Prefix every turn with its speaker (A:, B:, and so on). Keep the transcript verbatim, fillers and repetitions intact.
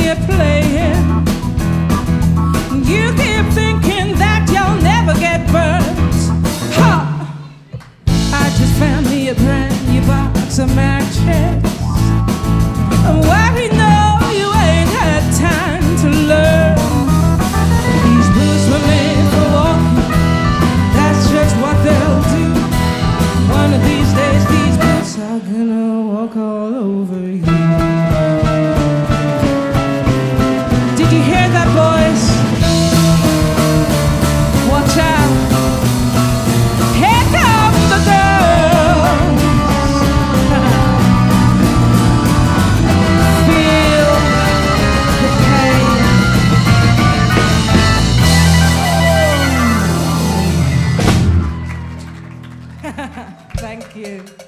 A: keep playing. You keep thinking that you'll never get burnt. Ha! I just found me a brand new box of matches. Well, you know you ain't had time to learn. These boots were made for walking. That's just what they'll do. One of these days, these boots are gonna walk all over you. Did you hear that, boys? Watch out. Here come the girls. Feel the pain. Thank you.